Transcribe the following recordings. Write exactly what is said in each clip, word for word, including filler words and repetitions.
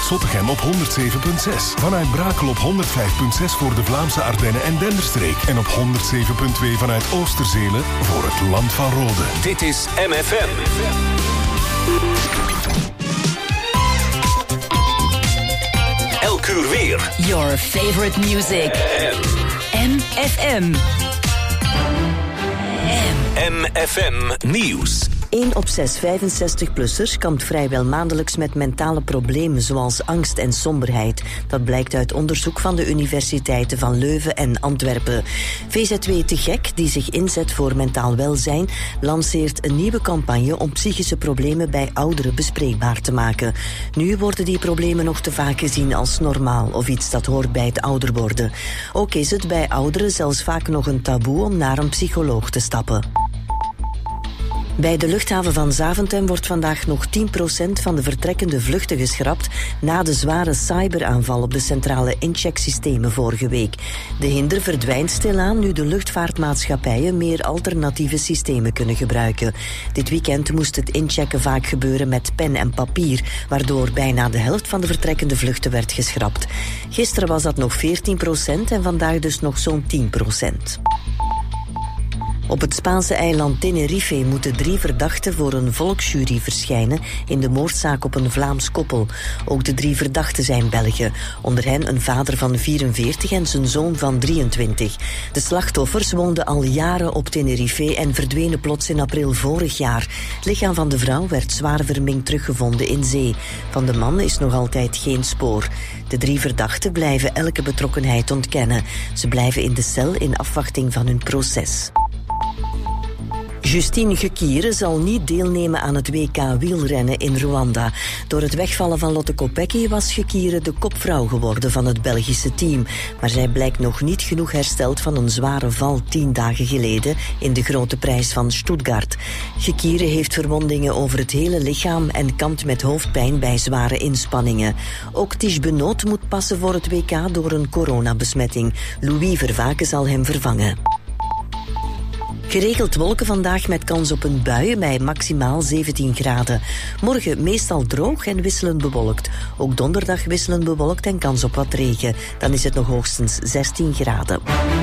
vanuit Zottegem op honderd zeven komma zes. Vanuit Brakel op honderd vijf komma zes voor de Vlaamse Ardennen en Denderstreek. En op honderd zeven komma twee vanuit Oosterzelen voor het Land van Rode. Dit is M F M. Elk uur weer. Your favorite music. M F M. M F M Nieuws. één op zes vijfenzestig-plussers kampt vrijwel maandelijks met mentale problemen zoals angst en somberheid. Dat blijkt uit onderzoek van de universiteiten van Leuven en Antwerpen. V Z W Te Gek, die zich inzet voor mentaal welzijn, lanceert een nieuwe campagne om psychische problemen bij ouderen bespreekbaar te maken. Nu worden die problemen nog te vaak gezien als normaal of iets dat hoort bij het ouder worden. Ook is het bij ouderen zelfs vaak nog een taboe om naar een psycholoog te stappen. Bij de luchthaven van Zaventem wordt vandaag nog tien procent van de vertrekkende vluchten geschrapt na de zware cyberaanval op de centrale inchecksystemen vorige week. De hinder verdwijnt stilaan nu de luchtvaartmaatschappijen meer alternatieve systemen kunnen gebruiken. Dit weekend moest het inchecken vaak gebeuren met pen en papier, waardoor bijna de helft van de vertrekkende vluchten werd geschrapt. Gisteren was dat nog veertien procent en vandaag dus nog zo'n tien procent. Op het Spaanse eiland Tenerife moeten drie verdachten voor een volksjury verschijnen in de moordzaak op een Vlaams koppel. Ook de drie verdachten zijn Belgen. Onder hen een vader van vierenveertig en zijn zoon van drieëntwintig. De slachtoffers woonden al jaren op Tenerife en verdwenen plots in april vorig jaar. Het lichaam van de vrouw werd zwaar verminkt teruggevonden in zee. Van de man is nog altijd geen spoor. De drie verdachten blijven elke betrokkenheid ontkennen. Ze blijven in de cel in afwachting van hun proces. Justine Gekiere zal niet deelnemen aan het W K wielrennen in Rwanda. Door het wegvallen van Lotte Kopecky was Gekiere de kopvrouw geworden van het Belgische team. Maar zij blijkt nog niet genoeg hersteld van een zware val tien dagen geleden in de grote prijs van Stuttgart. Gekiere heeft verwondingen over het hele lichaam en kampt met hoofdpijn bij zware inspanningen. Ook Tige Benoot moet passen voor het W K door een coronabesmetting. Louis Vervaken zal hem vervangen. Geregeld wolken vandaag met kans op een bui bij maximaal zeventien graden. Morgen meestal droog en wisselend bewolkt. Ook donderdag wisselend bewolkt en kans op wat regen. Dan is het nog hoogstens zestien graden.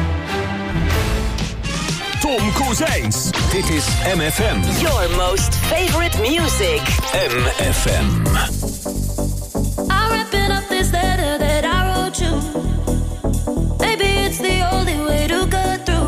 Tom Kozijns. Dit is M F M. Your most favorite music. M F M. I'm wrapping up this letter that I wrote you. Maybe it's the only way to go through.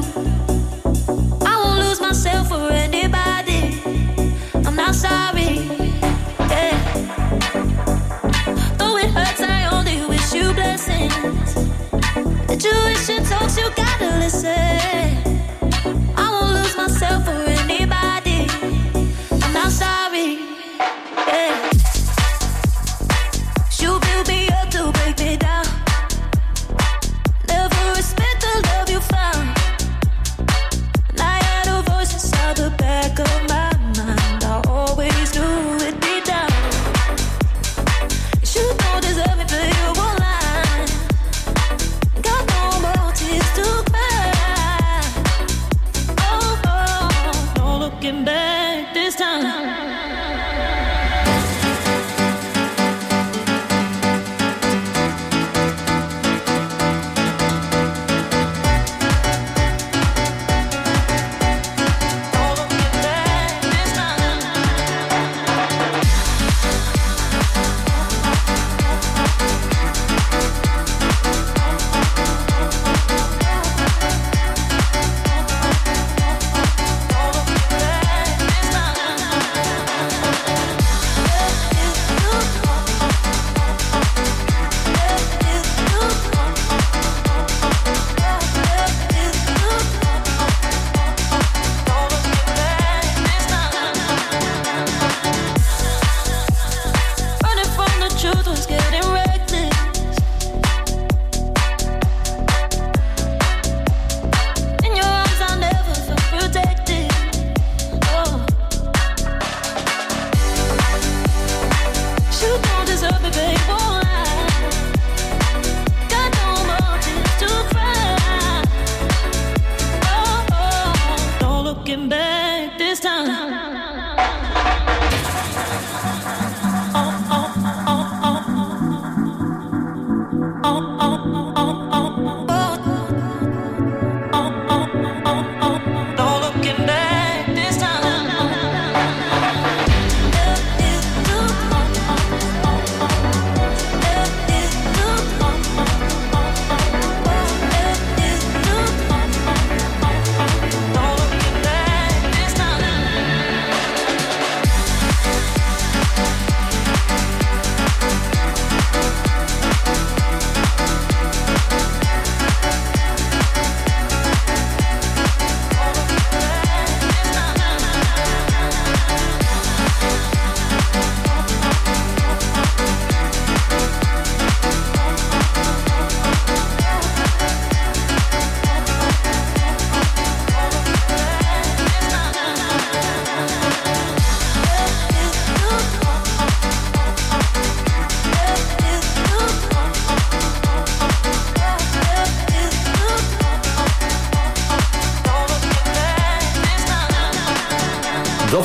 Myself for anybody, I'm not sorry, yeah. Though it hurts, I only wish you blessings. The tuition talks, you gotta listen. I won't lose myself for anybody, I'm not sorry, yeah. You build me up to break me down. Never respect the love you found. The back of my mind, I always knew it'd be down. You don't deserve me, but you won't lie. Got no more tears to cry.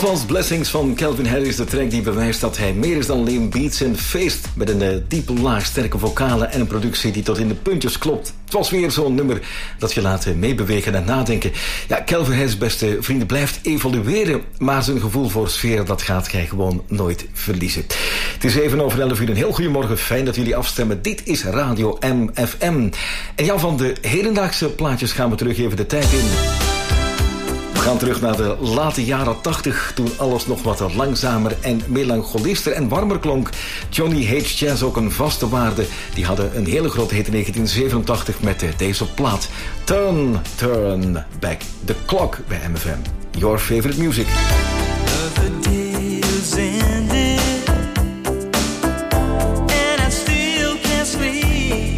was Blessings van Calvin Harris, de track die bewijst dat hij meer is dan alleen beats en feest. Met een uh, diepe laag, sterke vocalen en een productie die tot in de puntjes klopt. Het was weer zo'n nummer dat je laat uh, meebewegen en nadenken. Ja, Calvin Harris, beste vrienden, blijft evolueren, maar zijn gevoel voor sfeer, dat gaat hij gewoon nooit verliezen. Het is even over elf uur, een heel goedemorgen, fijn dat jullie afstemmen. Dit is Radio M F M. En ja, van de hedendaagse plaatjes gaan we terug even de tijd in. We gaan terug naar de late jaren tachtig, toen alles nog wat langzamer en melancholister en warmer klonk. Johnny Hates Jazz, ook een vaste waarde. Die hadden een hele grote hit in negentien zevenentachtig met deze plaat. Turn, turn back the clock bij M F M. Your favorite music. The day is ended, and I still can't sleep.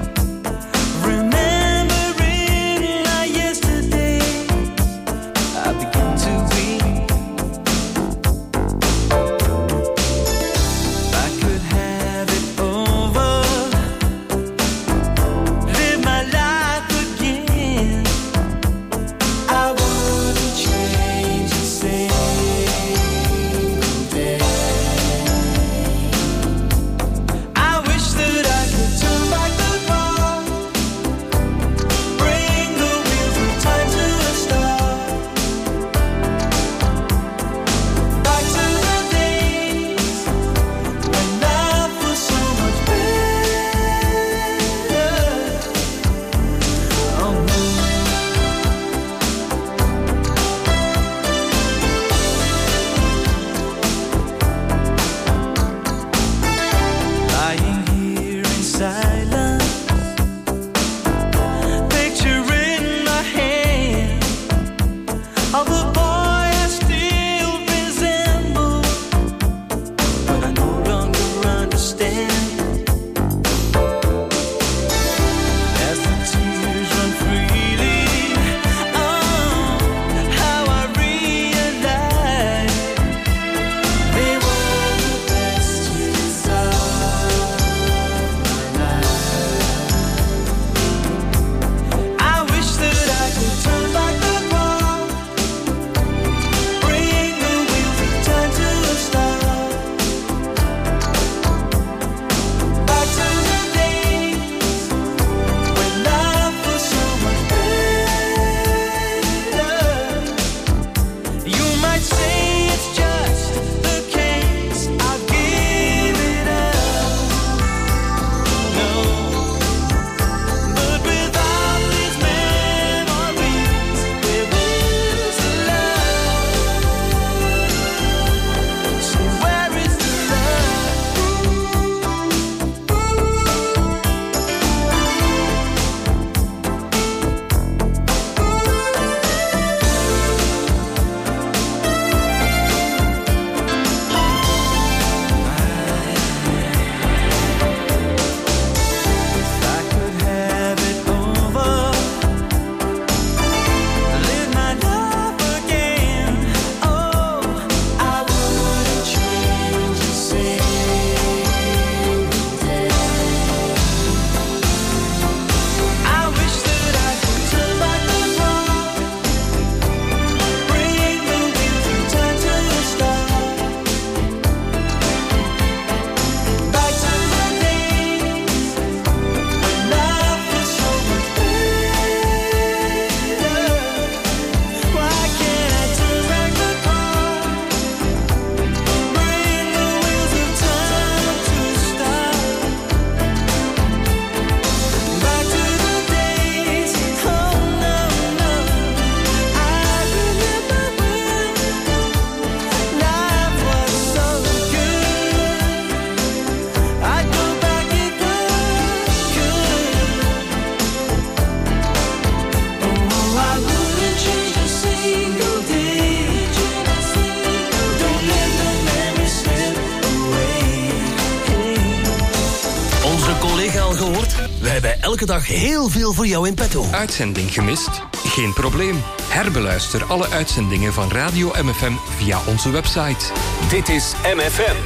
hebben elke dag heel veel voor jou in petto. Uitzending gemist? Geen probleem. Herbeluister alle uitzendingen van Radio M F M via onze website. Dit is M F M.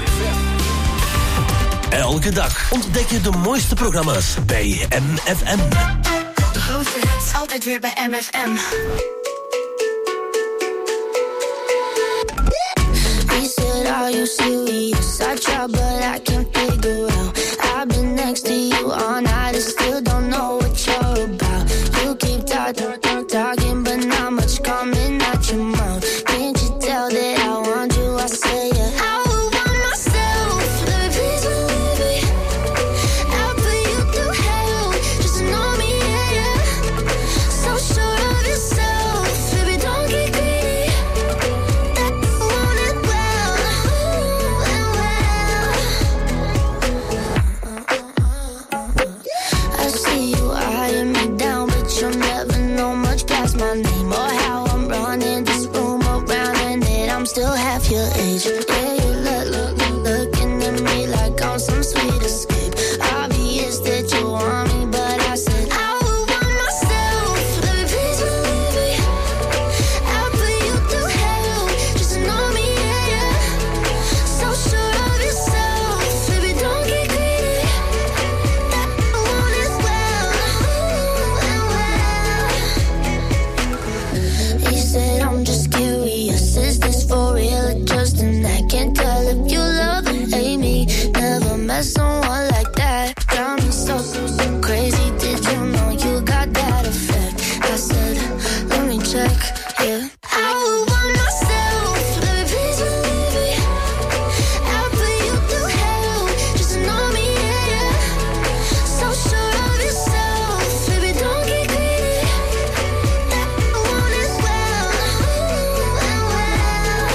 Elke dag ontdek je de mooiste programma's bij M F M. De grootste hits altijd weer bij M F M. Are you serious? I try, but I can't figure out. I've been next to you all night and still don't know what you're about. You keep talking, talking, but not much coming out your mouth. Can't you tell that I want you? I say yeah. I would want myself. Let me please believe me. I'll put you through hell. Just know me, yeah, yeah. So sure of yourself, baby, don't get greedy. That you want it well, ooh, and well. I see you eyeing me down, but you'll never know much past my name or how I'm running this room around, and that I'm still half your age. Yeah, you look, look, look, looking at me like I'm some sweet escape. Obvious that you want me, but I said I would want myself. Let me please believe me. I'll put you through hell. Just know me, yeah, yeah. So sure of yourself, baby, don't get greedy. That you want it well, ooh, and well. He said I'm just curious, is this for real or just an act? Can't tell if you love or hate me. Never met someone like that. Got me so, so crazy. Did you know you got that effect? I said, let me check, yeah. I would want myself. Let me please believe me. I'll put you through hell. Just know me, yeah, yeah. So sure of yourself, baby, don't get greedy. That you want it well, ooh, and well.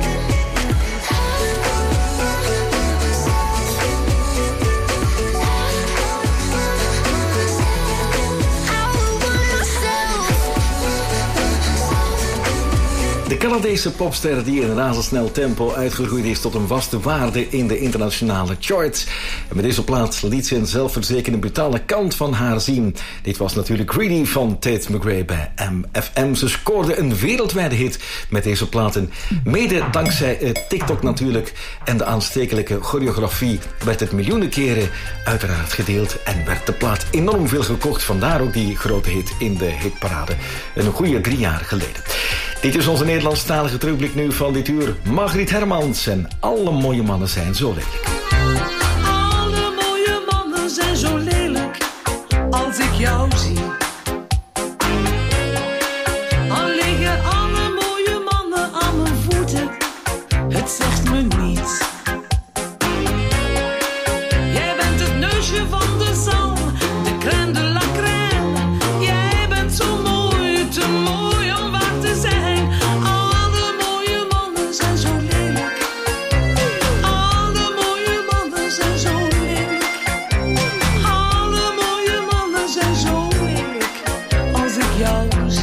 De Canadese popster die in razendsnel tempo uitgegroeid is tot een vaste waarde in de internationale charts. En met deze plaat liet ze een zelfverzekerde brutale kant van haar zien. Dit was natuurlijk Greedy van Tate McRae bij M F M. Ze scoorde een wereldwijde hit met deze platen. Mede dankzij eh, TikTok natuurlijk. En de aanstekelijke choreografie werd het miljoenen keren uiteraard gedeeld. En werd de plaat enorm veel gekocht. Vandaar ook die grote hit in de hitparade. Een goede drie jaar geleden. Dit is onze Nederlandstalige terugblik nu van dit uur. Margriet Hermans en alle mooie mannen zijn zo lelijk. Alle mooie mannen zijn zo lelijk als ik jou zie. Al liggen alle mooie mannen aan mijn voeten, het zegt me niets. Jij bent het neusje van de zalm, de crème de la crème. Jij bent zo mooi, te mooi om waar te zijn. Alle mooie mannen zijn zo lelijk. Alle mooie mannen zijn zo lelijk. Alle mooie mannen zijn zo lelijk als ik jou zie.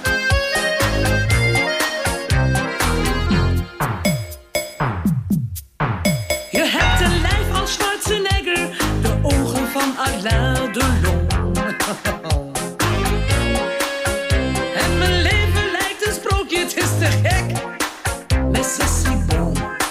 Je hebt een lijf als Schwarzenegger, de ogen van Alain Delon. En mijn leven lijkt een sprookje, het is te gek. Mais c'est si bon.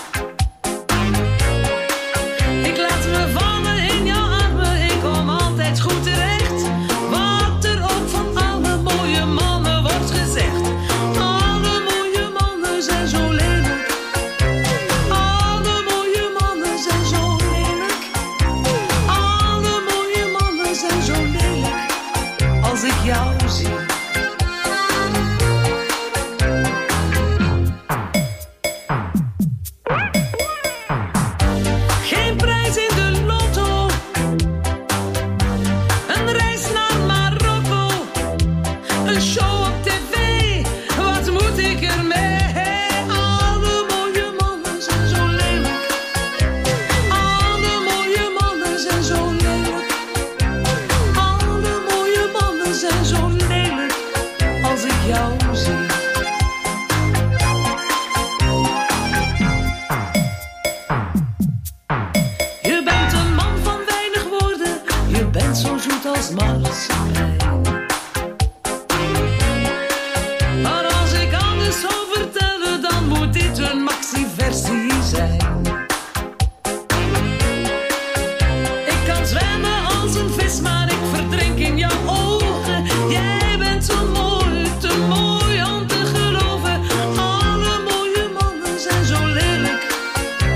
Ik laat me vallen in jouw armen, ik kom altijd goed terecht. Wat er ook van alle mooie mannen wordt gezegd. Alle mooie mannen zijn zo lelijk. Alle mooie mannen zijn zo lelijk. Alle mooie mannen zijn zo lelijk als ik jou zie. Geen prijs in de lotto, een reis naar Marokko, een show op tv, wat moet ik ermee? Alle mooie mannen zijn zo lelijk. Alle mooie mannen zijn zo lelijk. Alle mooie mannen zijn zo lelijk als ik jou zie. Je bent een man van weinig woorden, je bent zo zoet als marsepein. Maar als ik alles zou vertellen, dan moet dit een maxi-versie zijn. Ik kan zwemmen als een vis, maar ik verdrink in jouw ogen. Jij bent zo mooi, te mooi om te geloven. Alle mooie mannen zijn zo lelijk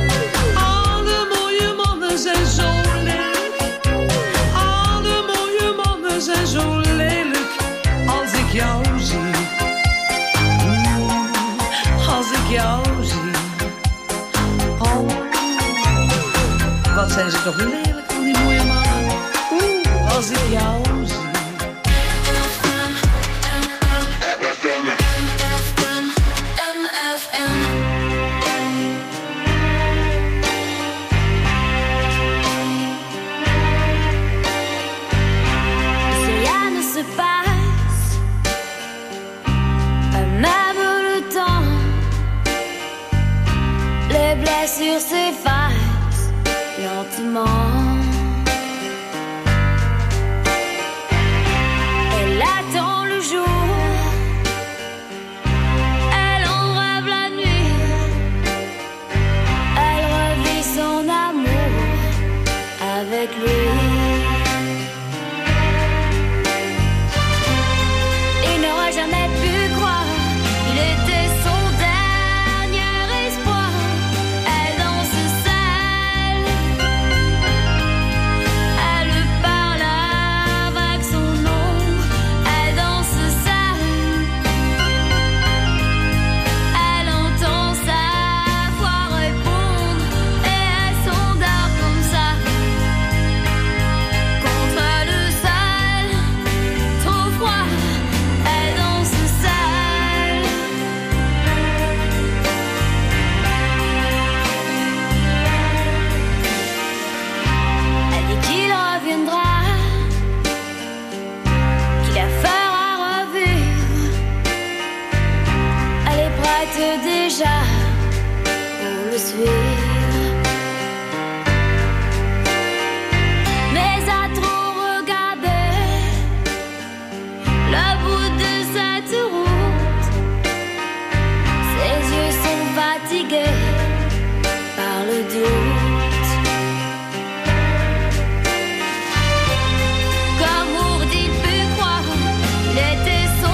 Wat zijn ze toch lelijk, al die mooie mannen. Oeh, als ik jou zie. Sur s'efface lentement. Elle attend le jour, elle en rêve la nuit, elle revit son amour avec lui. Il n'aurait jamais pu croire qu'il était son déjà pour le suivre, mais à trop regarder le bout de cette route, ses yeux sont fatigués par le doute. Qu'amour dit pu croire, il était son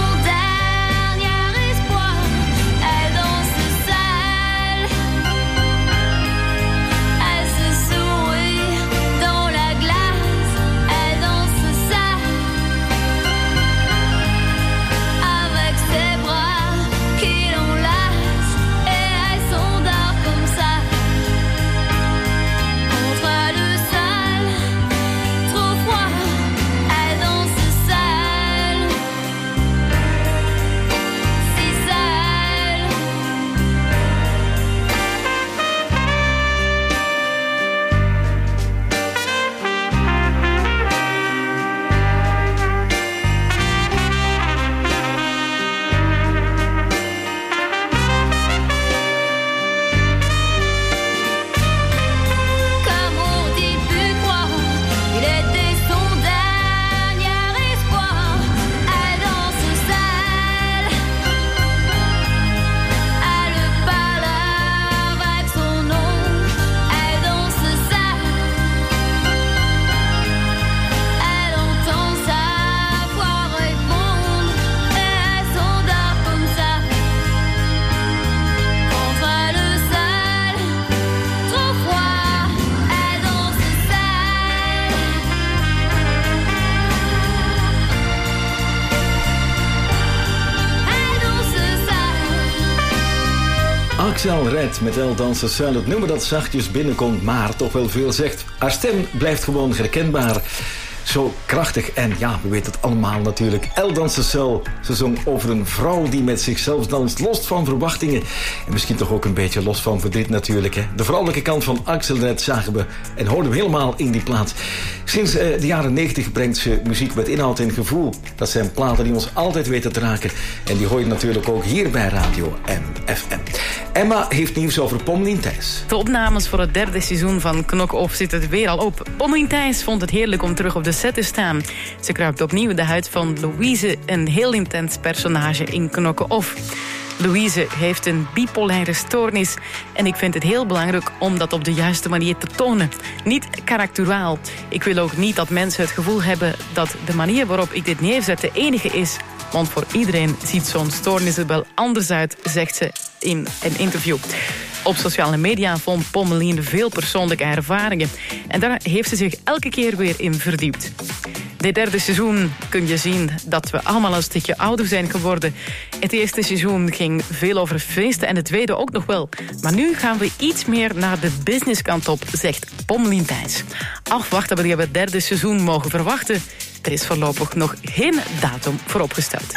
Axel Red met El Danse Seul. Het nummer dat zachtjes binnenkomt, maar toch wel veel zegt. Haar stem blijft gewoon herkenbaar. Zo krachtig en ja, we weten het allemaal natuurlijk. El Danse Seul. Ze zong over een vrouw die met zichzelf danst, los van verwachtingen. En misschien toch ook een beetje los van verdriet natuurlijk. Hè. De vrouwelijke kant van Axel Red zagen we en hoorden we helemaal in die plaat. Sinds uh, de jaren negentig brengt ze muziek met inhoud en gevoel. Dat zijn platen die ons altijd weten te raken. En die hoor je natuurlijk ook hier bij Radio M F M. Emma heeft nieuws over Pommelien Thijs. De opnames voor het derde seizoen van Knok Off zitten er weer al op. Pommelien Thijs vond het heerlijk om terug op de set te staan. Ze kruipt opnieuw de huid van Louise, een heel intens personage in Knokken Off. Louise heeft een bipolaire stoornis en ik vind het heel belangrijk om dat op de juiste manier te tonen. Niet karakterwaal. Ik wil ook niet dat mensen het gevoel hebben dat de manier waarop ik dit neerzet de enige is. Want voor iedereen ziet zo'n stoornis er wel anders uit, zegt ze in een interview. Op sociale media vond Pommelien veel persoonlijke ervaringen. En daar heeft ze zich elke keer weer in verdiept. Dit derde seizoen kun je zien dat we allemaal een stukje ouder zijn geworden. Het eerste seizoen ging veel over feesten en het tweede ook nog wel. Maar nu gaan we iets meer naar de businesskant op, zegt Pommelien Thijs. Afwachten wanneer we het derde seizoen mogen verwachten. Er is voorlopig nog geen datum voor opgesteld.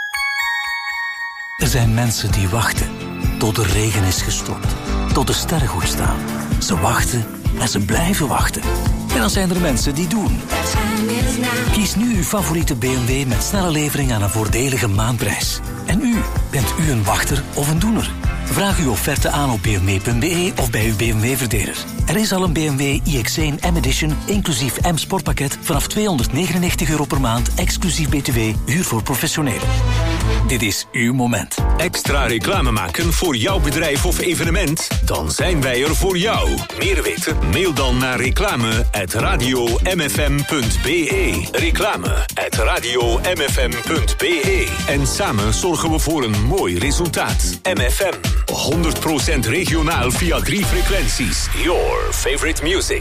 Er zijn mensen die wachten tot de regen is gestopt, tot de sterren goed staan. Ze wachten en ze blijven wachten. En dan zijn er mensen die doen. Kies nu uw favoriete B M W met snelle levering aan een voordelige maandprijs. En u, bent u een wachter of een doener? Vraag uw offerte aan op b m w punt b e of bij uw B M W-verdeler. Er is al een B M W i X één M-Edition, inclusief M-Sportpakket, vanaf tweehonderdnegenennegentig euro per maand, exclusief B T W, huur voor professionelen. Dit is uw moment. Extra reclame maken voor jouw bedrijf of evenement? Dan zijn wij er voor jou. Meer weten? Mail dan naar reclame at radio m f m punt b e. Reclame at radio m f m punt b e. En samen zorgen we voor een mooi resultaat. M F M, honderd procent regionaal via drie frequenties. Your favorite music.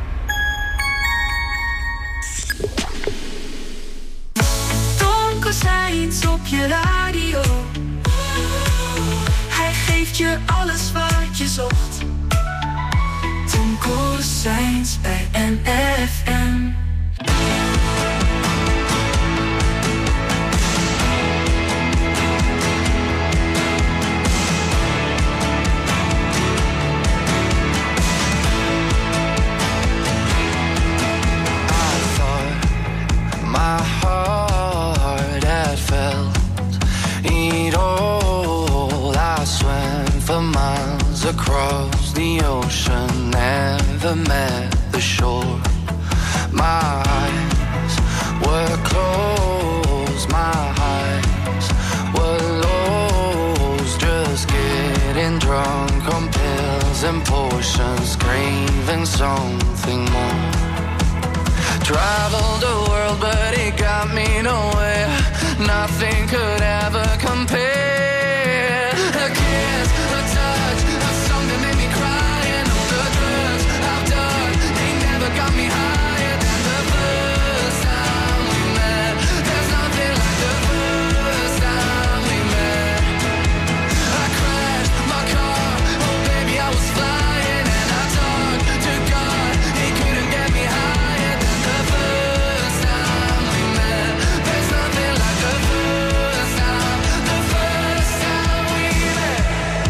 Saints op je radio. Hij geeft je alles wat je zocht. Tonko Saints bij M F M. Across the ocean, never met the shore. My eyes were closed, my eyes were lost. Just getting drunk on pills and potions, craving something more. Traveled the world, but it got me nowhere. Nothing could ever compare. A kiss, a touch, a song that made me cry, and all the drugs I've done, they never got me higher than the first time we met. There's nothing like the first time we met. I crashed my car, oh baby I was flying, and I talked to God, he couldn't get me higher than the first time we met. There's nothing like the first time, the first time we met.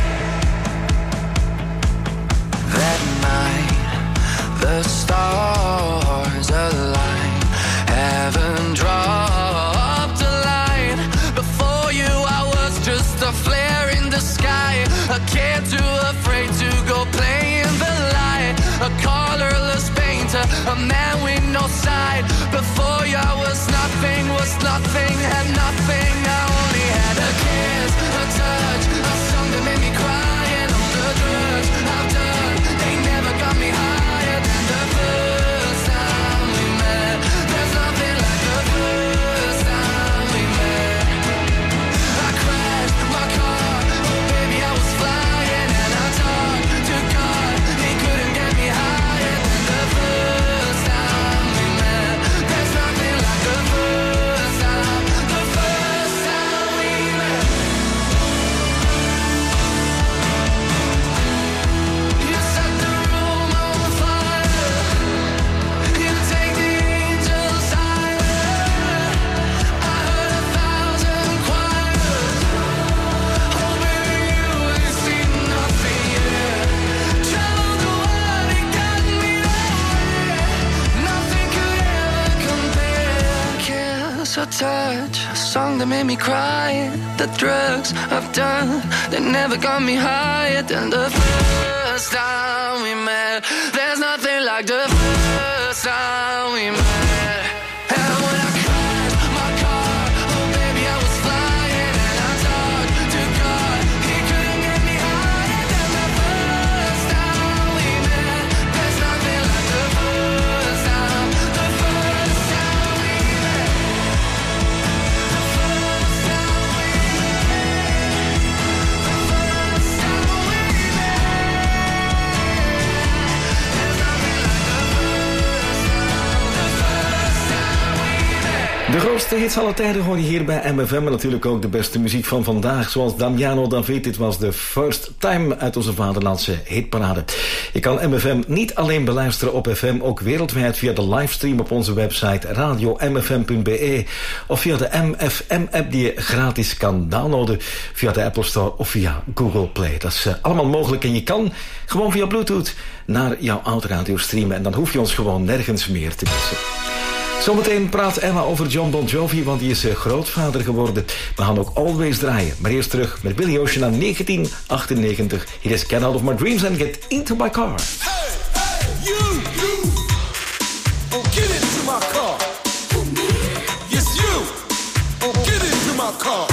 That night, the stars align, heaven dropped a line. Before you I was just a flare in the sky, a kid too afraid to go play in the light, a colorless painter, a man with no side. Before you I was nothing, was nothing, had nothing. I only had a kiss, a touch, a song that made me cry, and all the drugs I've done, they never got me higher than the first time we met. There's nothing like the first time we met. I crashed my car, oh baby I was flying, and I talked to God, he couldn't get me higher than the first time we met. There's nothing like the first time, the first time we met. You set the room on fire, you take the angels higher. I heard a thousand choirs, oh baby you ain't seen nothing yet. Traveled the world, it got me nowhere. Nothing could ever compare. Kiss or touch, a song that made me cry. The drugs I've done, they never got me higher than the first time we met. There's nothing like the first time we met. And when I crashed my car, oh baby I was flying, and I talked to God, he couldn't get me higher than the first time we met. There's nothing like the first time, the first time we met. The first time we met. The first time we met. There's nothing like the first time, the first De grootste hits aller tijden hoor je hier bij M F M. En natuurlijk ook de beste muziek van vandaag. Zoals Damiano David. Dit was de First Time uit onze vaderlandse hitparade. Je kan M F M niet alleen beluisteren op F M. Ook wereldwijd via de livestream op onze website radio m f m punt b e. Of via de M F M-app die je gratis kan downloaden. Via de Apple Store of via Google Play. Dat is uh, allemaal mogelijk. En je kan gewoon via Bluetooth naar jouw autoradio streamen. En dan hoef je ons gewoon nergens meer te missen. Zometeen praat Emma over John Bon Jovi, want die is uh, grootvader geworden. We gaan ook Always draaien. Maar eerst terug met Billy Ocean aan negentien achtennegentig. Hier is Get Out of My Dreams and Get Into My Car. Hey, hey, you, you. Oh, get into my car. Yes, you. Oh, get into my car.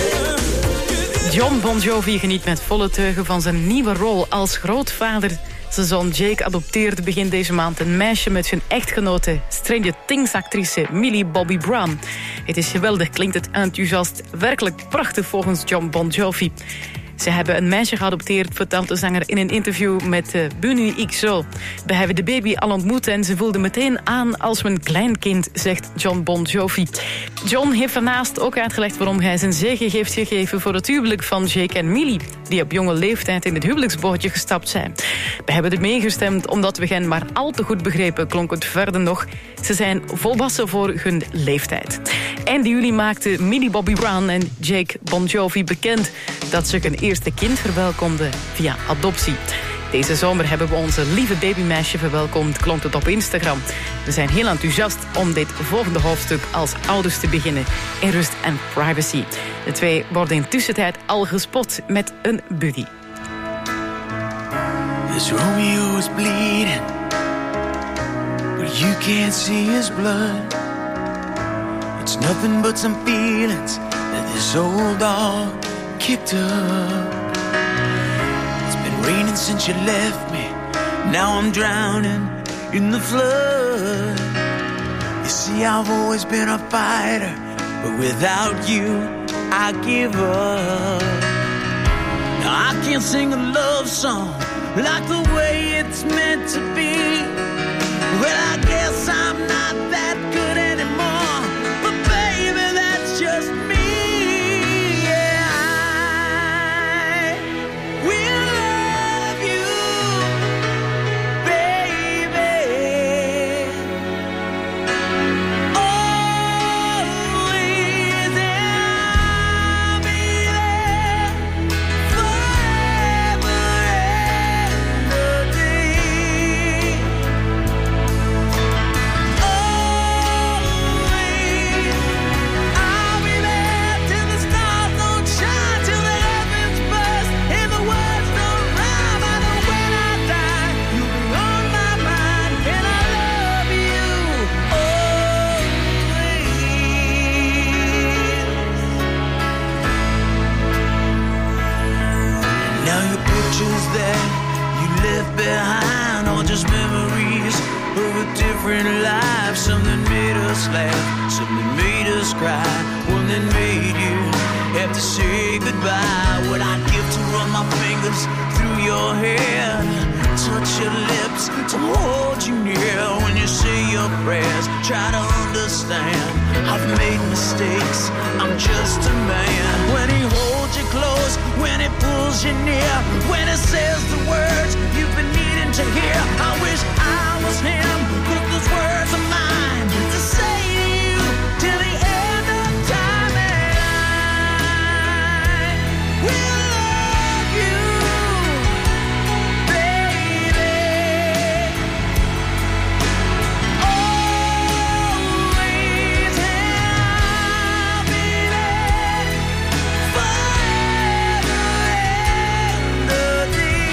John Bon Jovi geniet met volle teugen van zijn nieuwe rol als grootvader Zijn zoon Jake adopteerde begin deze maand een meisje met hun echtgenote, Stranger Things-actrice Millie Bobby Brown. Het is geweldig, klinkt het enthousiast. Werkelijk prachtig volgens Jon Bon Jovi. Ze hebben een meisje geadopteerd, vertelt de zanger in een interview met uh, Bunu X O. We hebben de baby al ontmoet en ze voelde meteen aan als een kleinkind, zegt Jon Bon Jovi. John heeft daarnaast ook uitgelegd waarom hij zijn zegen heeft gegeven voor het huwelijk van Jake en Millie, die op jonge leeftijd in het huwelijksbootje gestapt zijn. We hebben er meegestemd omdat we hen maar al te goed begrepen, klonk het verder nog. Ze zijn volwassen voor hun leeftijd. Eind juli maakten Millie Bobby Brown en Jake Bon Jovi bekend dat ze hun eerste kind verwelkomden via adoptie. Deze zomer hebben we onze lieve babymeisje verwelkomd, klonk het op Instagram. We zijn heel enthousiast om dit volgende hoofdstuk als ouders te beginnen in rust en privacy. De twee worden in tussentijd al gespot met een buddy. This Romeo is bleeding, but you can't see his blood. It's nothing but some feelings that this old dog kicked up. It's been raining since you left me. Now I'm drowning in the flood. You see, I've always been a fighter, but without you, I give up. Now I can't sing a love song like the way it's meant to be. Well, I guess I'm not that good anymore, but baby, that's just me. Yeah, I will love you, baby, always, and I'll be there forever and a day. Always, I'll be there till the stars don't shine, till the heavens burst and the words don't rhyme. I know when I die, you'll be on my mind, and I love you always. Now your pictures that you left behind are just memories of a different life. Something made us laugh, something made us cry, one that made you have to say goodbye. What I'd give to run my fingers through your hair, touch your lips, to hold you near when you say your prayers. Try to understand, I've made mistakes, I'm just a man. When he holds you close, when he pulls you near, when he says the words you've been needing to hear, I wish I was him, but those words are mine to say to you till the end of time, and I will love you, baby, always, and I'll be there forever and a day.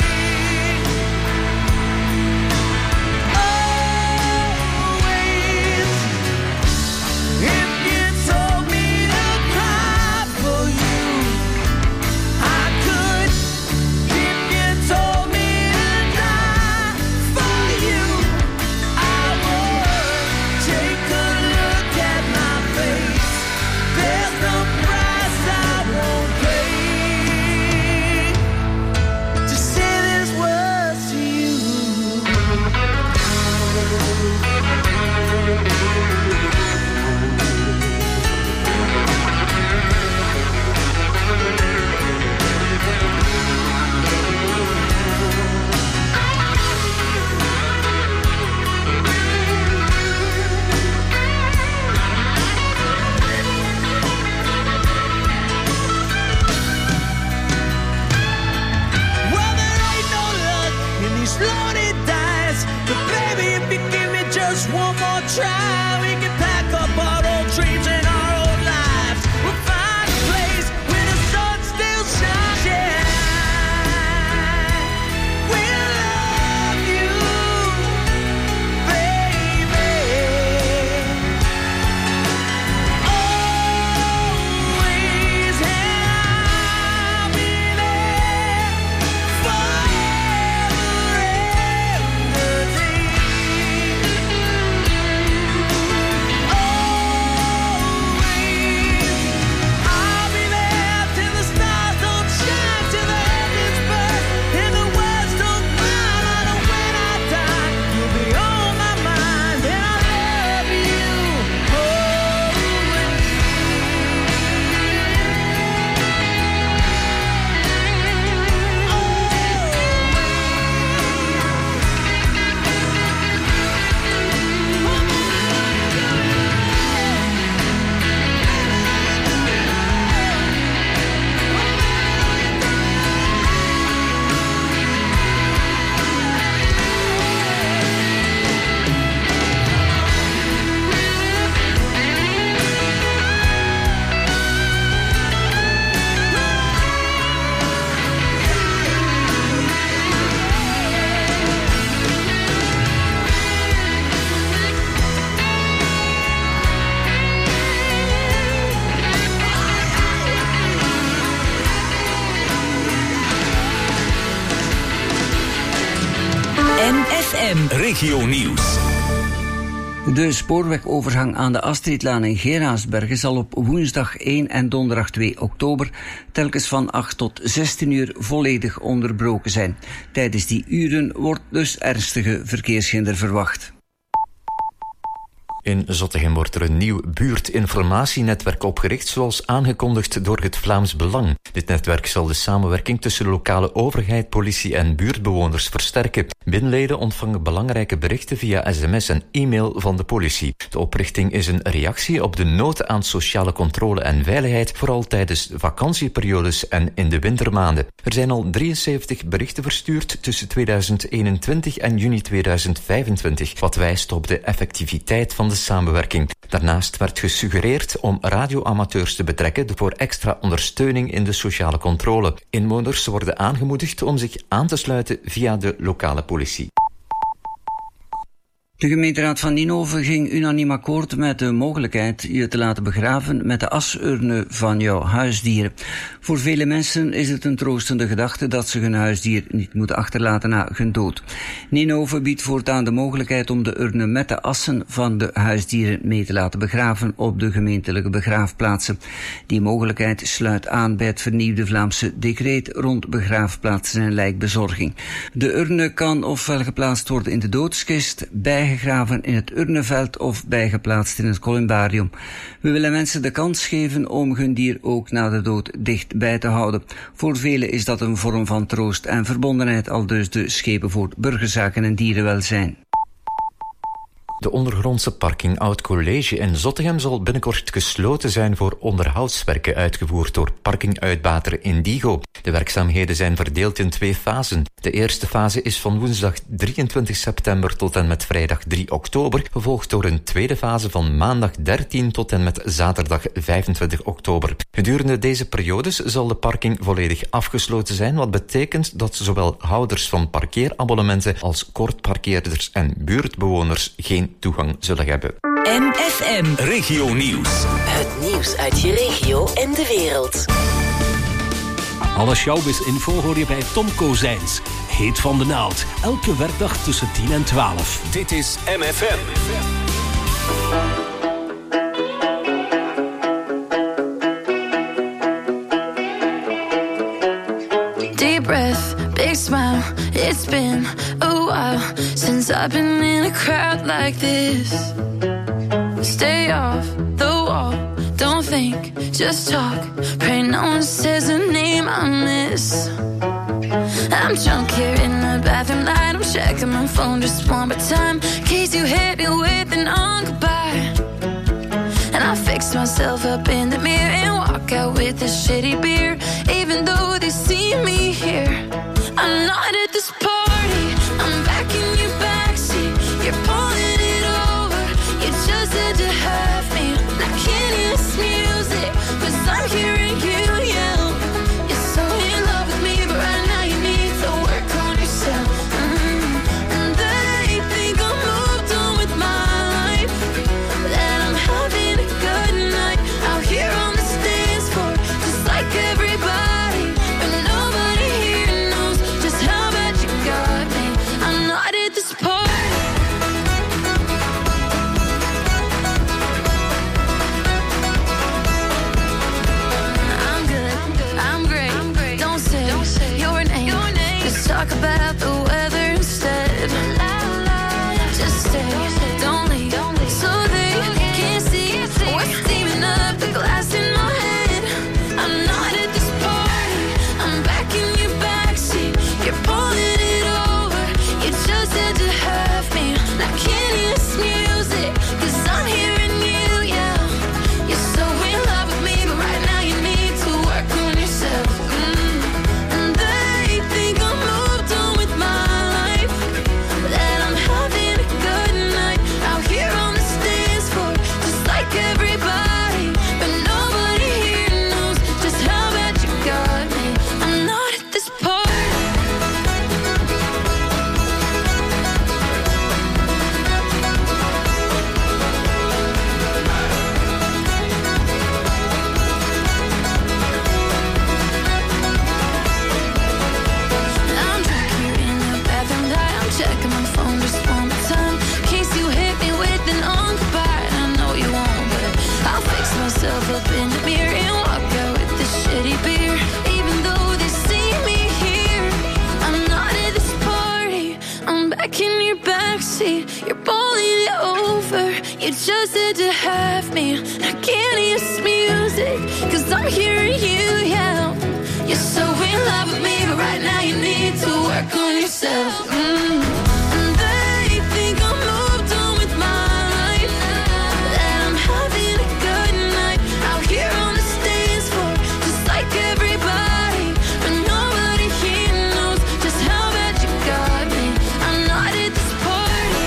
Regionieuws. De spoorwegovergang aan de Astridlaan in Geraardsbergen zal op woensdag één en donderdag twee oktober telkens van acht tot zestien uur volledig onderbroken zijn. Tijdens die uren wordt dus ernstige verkeershinder verwacht. In Zottegem wordt er een nieuw buurtinformatienetwerk opgericht, zoals aangekondigd door het Vlaams Belang. Dit netwerk zal de samenwerking tussen de lokale overheid, politie en buurtbewoners versterken. Binnenleden ontvangen belangrijke berichten via sms en e-mail van de politie. De oprichting is een reactie op de nood aan sociale controle en veiligheid, vooral tijdens vakantieperiodes en in de wintermaanden. Er zijn al drieënzeventig berichten verstuurd tussen tweeduizend eenentwintig en juni tweeduizend vijfentwintig, wat wijst op de effectiviteit van de samenwerking. Daarnaast werd gesuggereerd om radioamateurs te betrekken voor extra ondersteuning in de sociale controle. Inwoners worden aangemoedigd om zich aan te sluiten via de lokale politie. De gemeenteraad van Ninove ging unaniem akkoord met de mogelijkheid je te laten begraven met de asurne van jouw huisdieren. Voor vele mensen is het een troostende gedachte dat ze hun huisdier niet moeten achterlaten na hun dood. Ninove biedt voortaan de mogelijkheid om de urne met de assen van de huisdieren mee te laten begraven op de gemeentelijke begraafplaatsen. Die mogelijkheid sluit aan bij het vernieuwde Vlaamse decreet rond begraafplaatsen en lijkbezorging. De urne kan ofwel geplaatst worden in de doodskist, bij gegraven in het urneveld of bijgeplaatst in het columbarium. We willen mensen de kans geven om hun dier ook na de dood dicht bij te houden. Voor velen is dat een vorm van troost en verbondenheid, aldus de Schepen voor Burgerzaken en Dierenwelzijn. De ondergrondse parking Oud College in Zottegem zal binnenkort gesloten zijn voor onderhoudswerken uitgevoerd door parkinguitbater Indigo. De werkzaamheden zijn verdeeld in twee fasen. De eerste fase is van woensdag drieëntwintig september tot en met vrijdag drie oktober, gevolgd door een tweede fase van maandag dertien tot en met zaterdag vijfentwintig oktober. Gedurende deze periodes zal de parking volledig afgesloten zijn, wat betekent dat zowel houders van parkeerabonnementen als kortparkeerders en buurtbewoners geen toegang zullen hebben. M F M Regionieuws. Het nieuws uit je regio en de wereld. Alle showbiz-info hoor je bij Tom Kozijns. Heet van de naald. Elke werkdag tussen tien en twaalf. Dit is M F M. Deep breath, big smile. It's been a while since I've been in a crowd like this. Stay off the wall, don't think, just talk. Pray no one says a name I miss. I'm drunk here in the bathroom light. I'm checking my phone just one more time, in case you hit me with an on goodbye. And I fix myself up in the mirror and walk out with a shitty beer, even though they see me here. I'm not at this party, I'm back in your backseat. You're pulling it over, you just had to have me. I can't hear this music, cause I'm hearing you yell. You're so in love with me, but right now you need to work on yourself. Mm-hmm. And they think I'm moved on with my life, that I'm having a good night out here on the dance floor, just like everybody. But nobody here knows just how bad It's just that to have me. I can't hear this music, cause I'm hearing you, yeah. You're so in love with me, but right now you need to work on yourself. Mm. And they think I'm moved on with my life, that I'm having a good night out here on the dance floor, just like everybody. But nobody here knows just how bad you got me. I'm not at this party.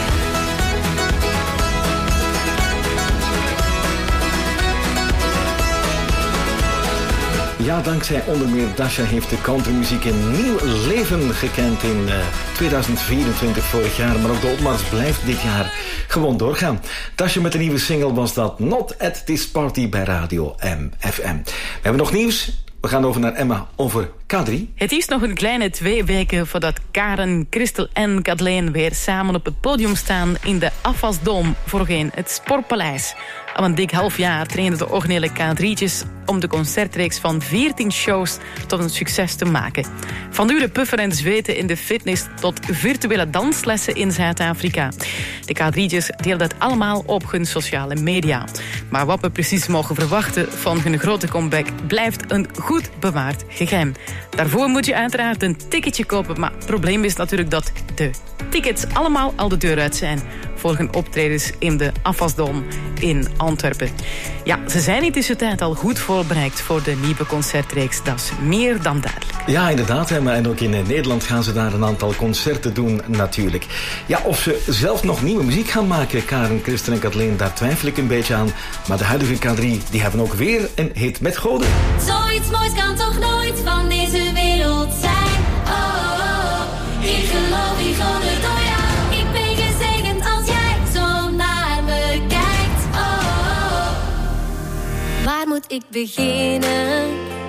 Ja, dankzij onder meer Dasha heeft de countrymuziek een nieuw leven gekend in uh, tweeduizend vierentwintig vorig jaar. Maar ook de opmars blijft dit jaar gewoon doorgaan. Dasha met de nieuwe single was dat Not at This Party bij Radio M F M. We hebben nog nieuws. We gaan over naar Emma over K drie. Het is nog een kleine twee weken voordat Karen, Christel en Kathleen weer samen op het podium staan in de Afasdom, voorheen het Sportpaleis. Al een dik half jaar trainen de originele K drie'tjes om de concertreeks van veertien shows tot een succes te maken. Van dure puffen en zweten in de fitness tot virtuele danslessen in Zuid-Afrika. De K drie'tjes delen dat allemaal op hun sociale media. Maar wat we precies mogen verwachten van hun grote comeback blijft een goed bewaard geheim. Daarvoor moet je uiteraard een ticketje kopen, maar het probleem is natuurlijk dat de tickets allemaal al de deur uit zijn voor hun optredens in de Afasdom in Antwerpen. Ja, ze zijn in tussentijd al goed voorbereid voor de nieuwe concertreeks. Dat is meer dan duidelijk. Ja, inderdaad. Hè, maar en ook in Nederland gaan ze daar een aantal concerten doen natuurlijk. Ja, of ze zelf nog nieuwe muziek gaan maken, Karen, Christen en Kathleen, daar twijfel ik een beetje aan. Maar de huidige K drie, die hebben ook weer een hit met goden. Zoiets moois kan toch nooit van deze wereld zijn. Oh, oh, oh. Ik geloof in goden door jou. Ik ben gezegend als jij zo naar me kijkt. Oh, oh, oh. Waar moet ik beginnen?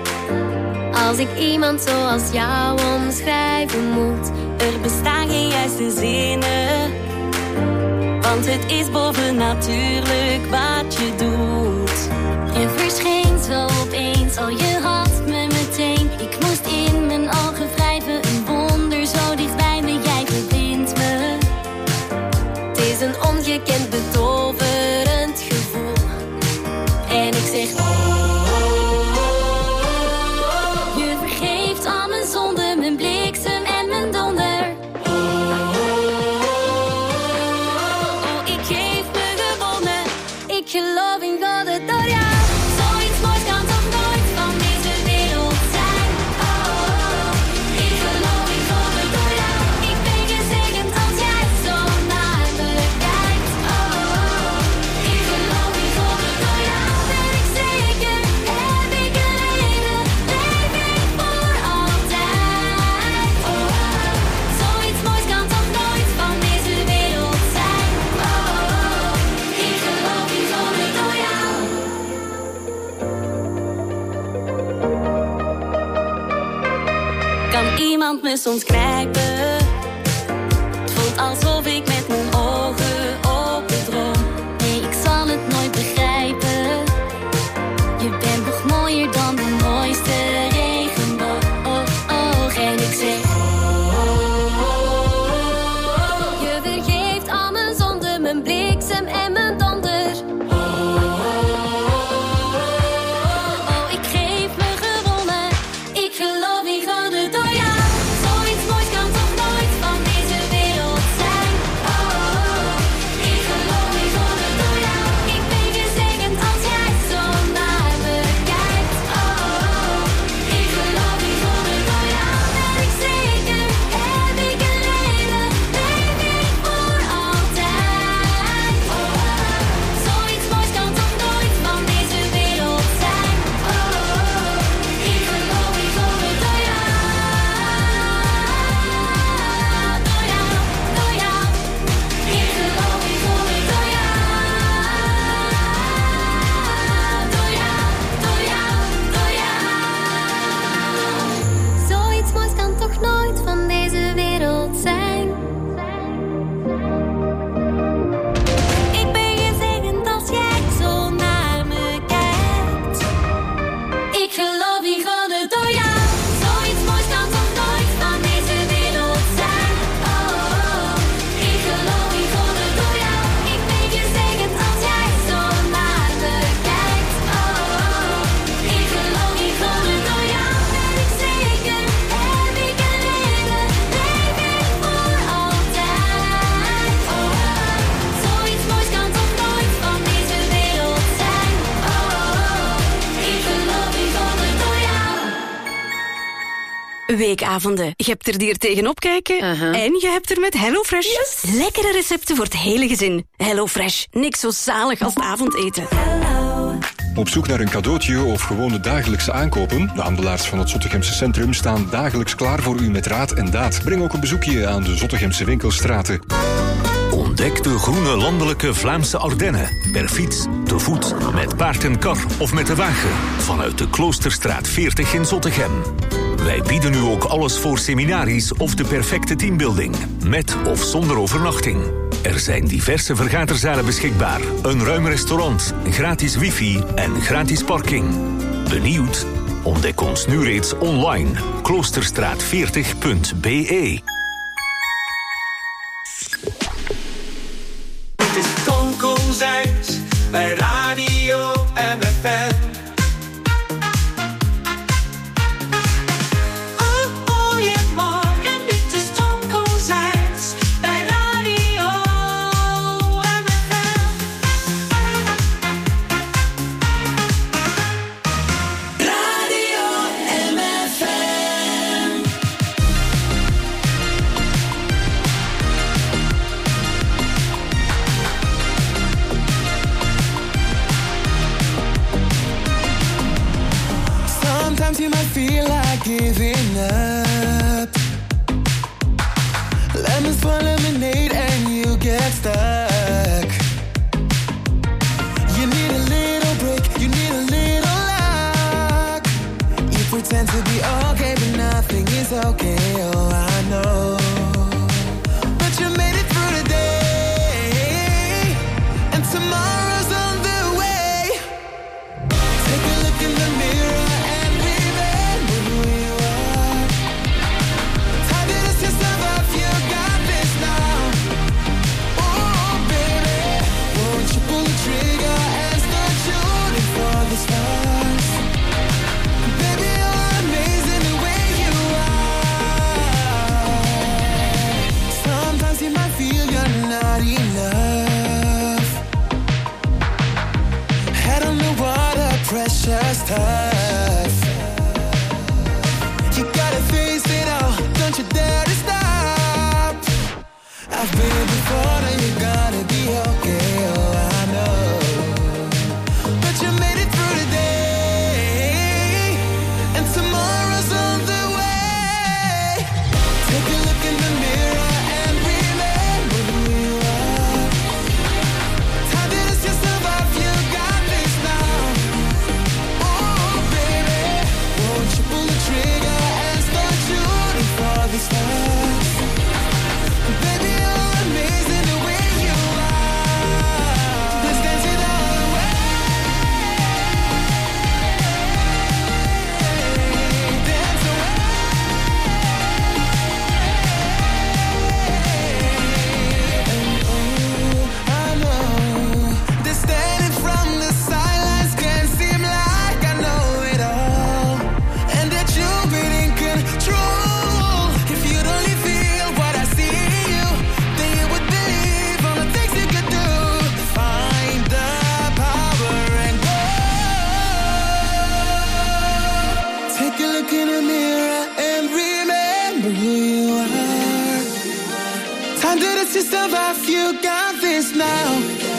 Als ik iemand zoals jou omschrijven moet. Er bestaan geen juiste zinnen. Want het is bovennatuurlijk wat je doet. Je verscheen zo opeens, al je had me meteen. Ik moest in mijn ogen wrijven, een wonder zo dicht bij me. Jij verbindt me. Het is een ongekend betoverend gevoel. En ik zeg oh, oh, oh. Je vergeeft al mijn zonden, mijn bliksem en mijn donder. Oh, ik geef me gewonnen. Ik geloof in God door jou. Zoiets moois kan toch nooit van deze wereld zijn. Oh, oh, oh. Ik geloof in God door jou. Ik ben gezegend als jij zo naar me kijkt. Oh, oh, oh. Ik geloof in God door jou. Ben ik zeker, heb ik een reden, leef ik voor altijd. Oh, oh, oh. Zoiets moois kan toch nooit van deze wereld zijn. Oh, oh, oh. Ik geloof in God door jou. Kan iemand me soms knijpen? Het voelt alsof ik met mijn ogen open droom. Nee, ik zal het nooit begrijpen. Je bent nog mooier dan de mooiste regenboog. Oh, oh, en ik zeg oh, oh, oh. Je vergeeft al mijn zonden, mijn bliksem en mijn donder. Oh, ik geef me gewonnen. Ik geloof in God door jou. Zoiets moois kan toch nooit van deze wereld zijn. Oh, weekavonden. Je hebt er dier tegenop kijken uh-huh. en je hebt er met HelloFresh yes. lekkere recepten voor het hele gezin. HelloFresh, niks zo zalig als het avondeten. Op zoek naar een cadeautje of gewone dagelijkse aankopen? De handelaars van het Zottegemse Centrum staan dagelijks klaar voor u met raad en daad. Breng ook een bezoekje aan de Zottegemse winkelstraten. Ontdek de groene landelijke Vlaamse Ardennen. Per fiets, te voet, met paard en kar of met de wagen. Vanuit de Kloosterstraat veertig in Zottegem. Wij bieden nu ook alles voor seminaries of de perfecte teambuilding. Met of zonder overnachting. Er zijn diverse vergaderzalen beschikbaar. Een ruim restaurant, gratis wifi en gratis parking. Benieuwd? Ontdek ons nu reeds online. kloosterstraat veertig punt b e. Het is Tom Kozijns bij Radio M F M. Giving up. Lemons for lemonade and you get stuck. You need a little break, you need a little luck. You pretend to be okay, but nothing is okay, oh I know. But you made it through the day, and tomorrow's on the way. Take a look in the mirror. Pressure's tough. You gotta face it all. Don't you dare to stop. I've been here before, now you gotta be okay. Oh, I know. But you made it through the day, and tomorrow's on the way. Take a look in the mirror and remember who you are. Time to dust yourself off. You got this now. Pull the trigger and start shooting for the stars. Baby, you're amazing the way you are. Let's dance it all the way. Dance away. And oh, I know they're standing from the sidelines, can't seem like I know it all. You've been in control. If you'd only feel what I see in you, then you would believe all the things you could do. Find the power and go. Take a look in the mirror and remember who you are. Time to dust yourself off, you got this now.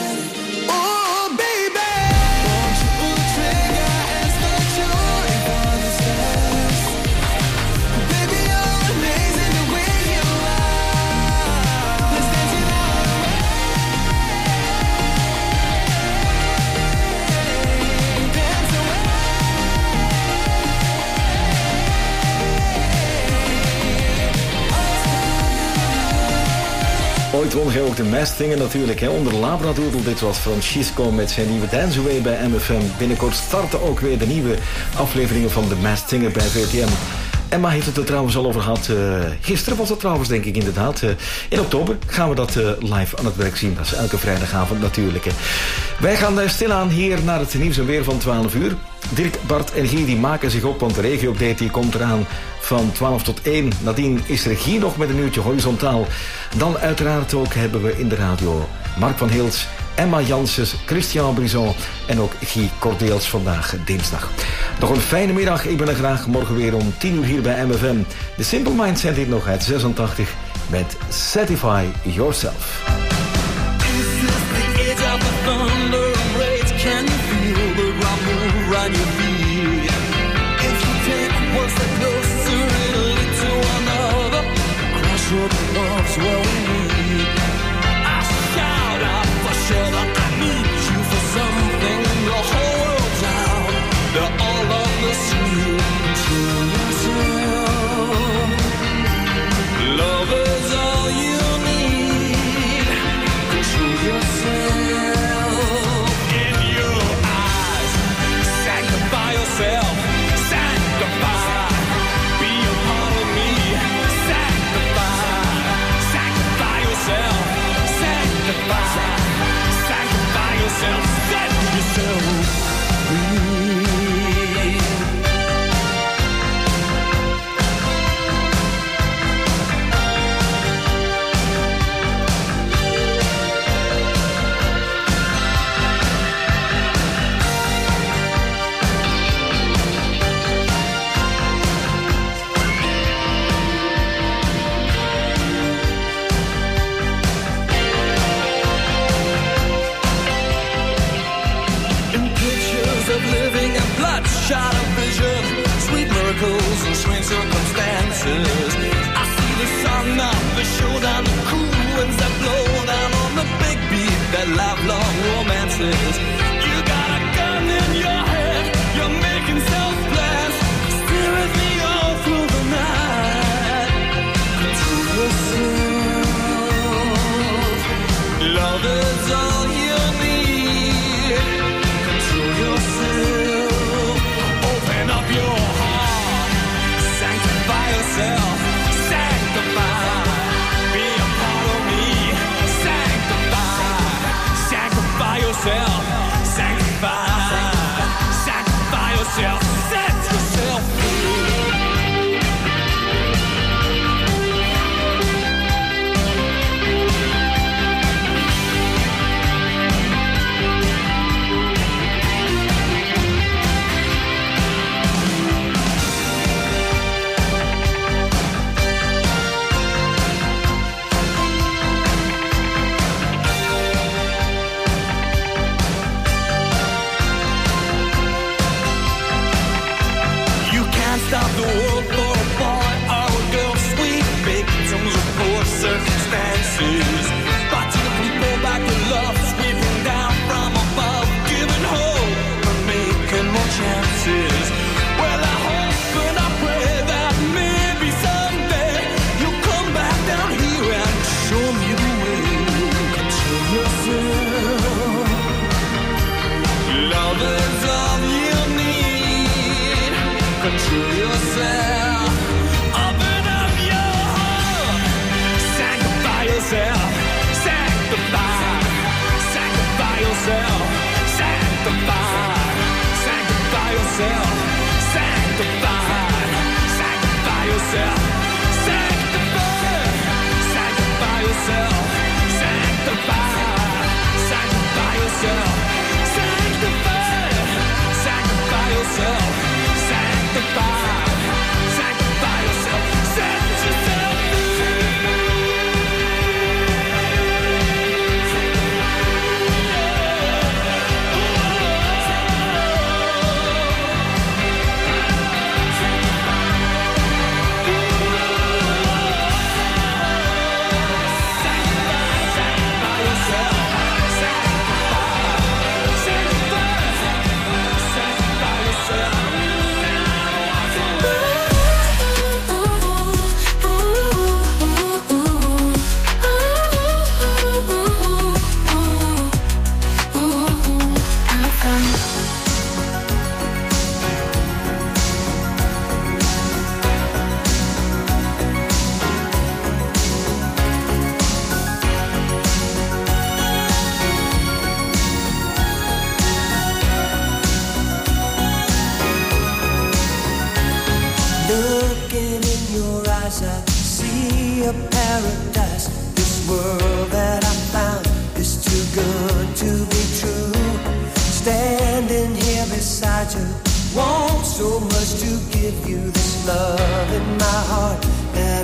Ooit won hij ook de Masked Singer natuurlijk, hè, onder Labradoodle. Dit was Francisco met zijn nieuwe Dance Away bij M F M. Binnenkort starten ook weer de nieuwe afleveringen van de Masked Singer bij V T M. Emma heeft het er trouwens al over gehad. Uh, gisteren was het trouwens, denk ik, inderdaad. Uh, in oktober gaan we dat uh, live aan het werk zien. Dat is elke vrijdagavond natuurlijk. Hè. Wij gaan uh, stilaan hier naar het nieuws en weer van twaalf uur. Dirk, Bart en Guy die maken zich op, want de regio-update die komt eraan van twaalf tot één. Nadien is er Guy nog met een uurtje horizontaal. Dan uiteraard ook hebben we in de radio Mark van Heels Emma Janssens, Christian Brison en ook Guy Cordeels vandaag dinsdag. Nog een fijne middag. Ik ben er graag morgen weer om tien uur hier bij M F M. De Simple Minds zendt dit nog uit zesentachtig met Satisfy Yourself. Can you feel the ground move around your feet? If you take one step closer, it'll lead to another. Crossroad love's where we meet. I shout out for shelter. I need you for something. The whole world's out. They're all on the street. Control yourself. Love is all you need. Control yourself. Yourself, sanctify, be a part of me, sanctify, sanctify yourself, sanctify, sanctify yourself, set yourself free. Shot of vision, sweet miracles and strange circumstances. I see the sun up, the showdown, the cool winds that blow down on the big beat, that lifelong romances. You got a gun in your head, you're making self-plans, steering me all through the night. Control yourself, love is all you need. Control yourself. Open up your heart, sanctify yourself, sanctify, be a part of me, sanctify, sanctify yourself, sanctify, sanctify yourself, set yourself free. Stop the world for a boy or a girl, sweet victims of poor circumstances. But you can pull back the love, sweeping down from above, giving hope and making more chances. Well, I hope and I pray that maybe someday you'll come back down here and show me the way. Control yourself. Love is all you need. Control yourself, open up your heart, sanctify yourself, sanctify, sanctify yourself, sanctify, sanctify yourself, sanctify, sanctify yourself, sanctify, sanctify yourself, sanctify, sanctify yourself, sanctify, sanctify yourself. Sanctify, sanctify yourself, set yourself a paradise. This world that I found is too good to standing here beside you. Want so much to give you this love in my heart that